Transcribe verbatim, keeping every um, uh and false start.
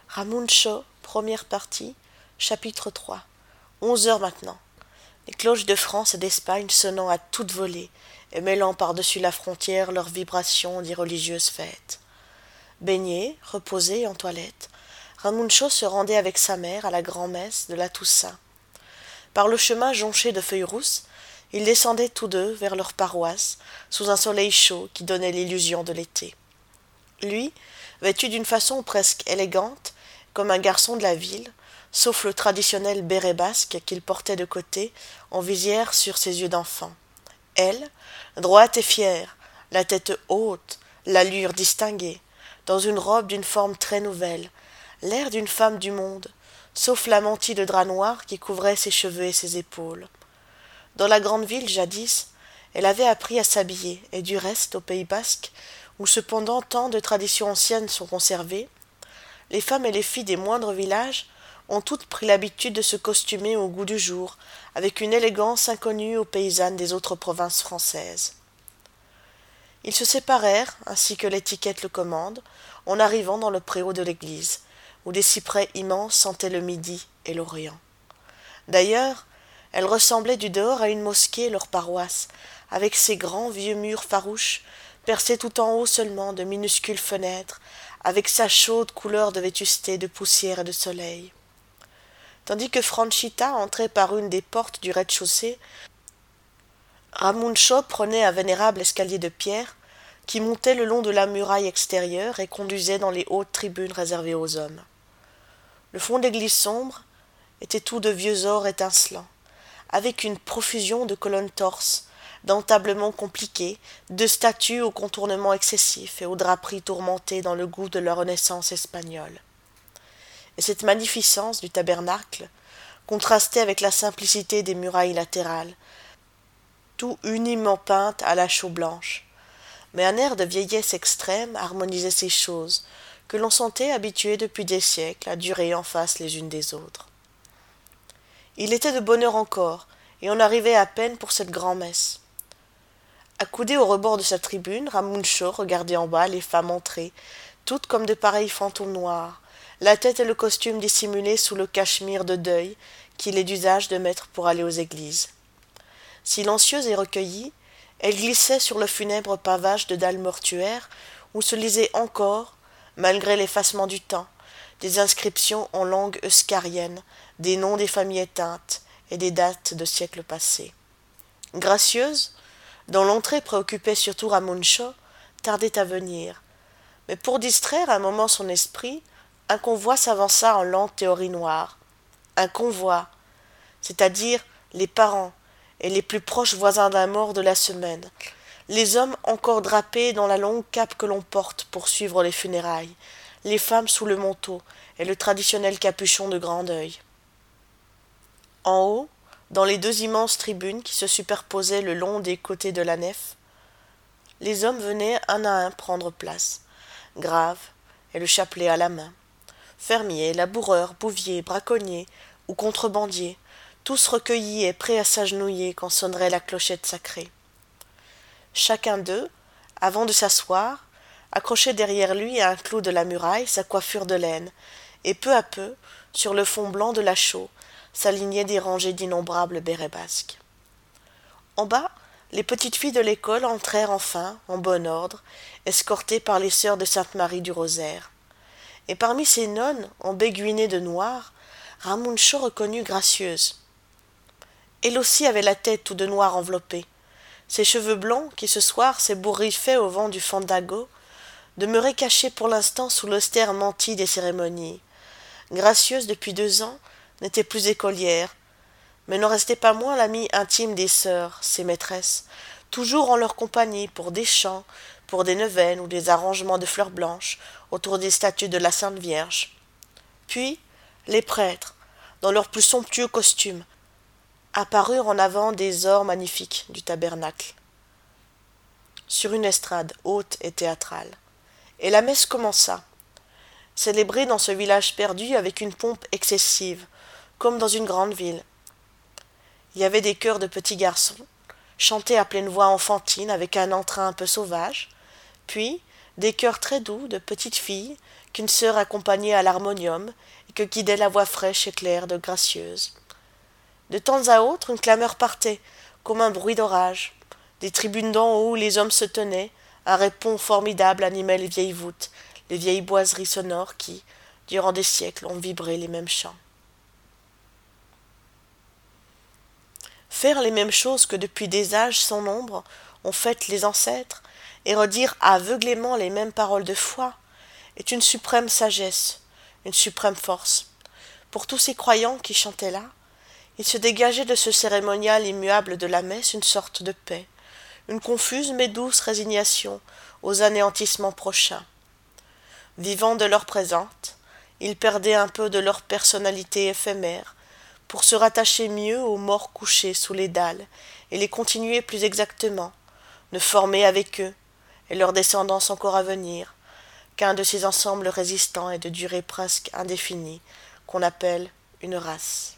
Ramuncho, première partie, chapitre trois. Onze heures maintenant. Les cloches de France et d'Espagne sonnant à toute volée et mêlant par-dessus la frontière leurs vibrations d'irreligieuses fêtes. Baigné, reposé, en toilette, Ramuncho se rendait avec sa mère à la grand-messe de la Toussaint. Par le chemin jonché de feuilles rousses, ils descendaient tous deux vers leur paroisse, sous un soleil chaud qui donnait l'illusion de l'été. Lui, vêtu d'une façon presque élégante, comme un garçon de la ville, sauf le traditionnel béret basque qu'il portait de côté, en visière sur ses yeux d'enfant. Elle, droite et fière, la tête haute, l'allure distinguée, dans une robe d'une forme très nouvelle, l'air d'une femme du monde, sauf la mantille de drap noir qui couvrait ses cheveux et ses épaules. Dans la grande ville, jadis, elle avait appris à s'habiller, et du reste, au Pays basque, où cependant tant de traditions anciennes sont conservées, les femmes et les filles des moindres villages ont toutes pris l'habitude de se costumer au goût du jour, avec une élégance inconnue aux paysannes des autres provinces françaises. Ils se séparèrent, ainsi que l'étiquette le commande, en arrivant dans le préau de l'église, où des cyprès immenses sentaient le midi et l'orient. D'ailleurs, elle ressemblait du dehors à une mosquée, leur paroisse, avec ses grands vieux murs farouches, percés tout en haut seulement de minuscules fenêtres, avec sa chaude couleur de vétusté, de poussière et de soleil. Tandis que Franchita entrait par une des portes du rez-de-chaussée, Ramuncho prenait un vénérable escalier de pierre qui montait le long de la muraille extérieure et conduisait dans les hautes tribunes réservées aux hommes. Le fond d'église sombre était tout de vieux or étincelant, avec une profusion de colonnes torses, d'entablements compliqués, de statues au contournement excessif et aux draperies tourmentées dans le goût de la Renaissance espagnole. Et cette magnificence du tabernacle contrastait avec la simplicité des murailles latérales, tout uniment peintes à la chaux blanche. Mais un air de vieillesse extrême harmonisait ces choses, que l'on sentait habituées depuis des siècles à durer en face les unes des autres. Il était de bonne heure encore, et on arrivait à peine pour cette grand-messe. Accoudé au rebord de sa tribune, Ramuncho regardait en bas les femmes entrer, toutes comme de pareils fantômes noirs, la tête et le costume dissimulés sous le cachemire de deuil qu'il est d'usage de mettre pour aller aux églises. Silencieuse et recueillie, elle glissait sur le funèbre pavage de dalles mortuaires où se lisaient encore, malgré l'effacement du temps, des inscriptions en langue euskarienne, des noms des familles éteintes et des dates de siècles passés. Gracieuse, dont l'entrée préoccupait surtout Ramuncho, tardait à venir, mais pour distraire un moment son esprit, un convoi s'avança en lente théorie noire. Un convoi, c'est-à-dire les parents et les plus proches voisins d'un mort de la semaine, les hommes encore drapés dans la longue cape que l'on porte pour suivre les funérailles, les femmes sous le manteau et le traditionnel capuchon de grand deuil. En haut, dans les deux immenses tribunes qui se superposaient le long des côtés de la nef, les hommes venaient un à un prendre place, graves et le chapelet à la main. Fermiers, laboureurs, bouviers, braconniers ou contrebandiers, tous recueillis et prêts à s'agenouiller quand sonnerait la clochette sacrée. Chacun d'eux, avant de s'asseoir, accrochait derrière lui à un clou de la muraille sa coiffure de laine, et peu à peu, sur le fond blanc de la chaux, s'alignaient des rangées d'innombrables bérets basques. En bas, les petites filles de l'école entrèrent enfin, en bon ordre, escortées par les sœurs de Sainte-Marie du Rosaire. Et parmi ces nonnes, embéguinées de noir, Ramuncho reconnut Gracieuse. Elle aussi avait la tête tout de noir enveloppée. Ses cheveux blonds, qui ce soir s'ébouriffaient au vent du fandango, demeuraient cachés pour l'instant sous l'austère mantille des cérémonies. Gracieuse, depuis deux ans, n'était plus écolière, mais n'en restait pas moins l'amie intime des sœurs, ses maîtresses, toujours en leur compagnie pour des chants, pour des neuvaines ou des arrangements de fleurs blanches autour des statues de la Sainte Vierge. Puis, les prêtres, dans leurs plus somptueux costumes, apparurent en avant des ors magnifiques du tabernacle, sur une estrade haute et théâtrale. Et la messe commença, célébrée dans ce village perdu avec une pompe excessive, comme dans une grande ville. Il y avait des chœurs de petits garçons, chantés à pleine voix enfantine avec un entrain un peu sauvage, puis des chœurs très doux de petites filles qu'une sœur accompagnait à l'harmonium et que guidait la voix fraîche et claire de Gracieuse. De temps à autre, une clameur partait, comme un bruit d'orage. Des tribunes d'en haut où les hommes se tenaient, un répond formidable animait les vieilles voûtes, les vieilles boiseries sonores qui, durant des siècles, ont vibré les mêmes chants. Faire les mêmes choses que depuis des âges sans nombre ont fait les ancêtres, et redire aveuglément les mêmes paroles de foi, est une suprême sagesse, une suprême force. Pour tous ces croyants qui chantaient là, il se dégageait de ce cérémonial immuable de la messe une sorte de paix, une confuse mais douce résignation aux anéantissements prochains. Vivant de l'heure présente, ils perdaient un peu de leur personnalité éphémère, pour se rattacher mieux aux morts couchés sous les dalles, et les continuer plus exactement, ne former avec eux, et leur descendance encore à venir, qu'un de ces ensembles résistants et de durée presque indéfinie, qu'on appelle une race.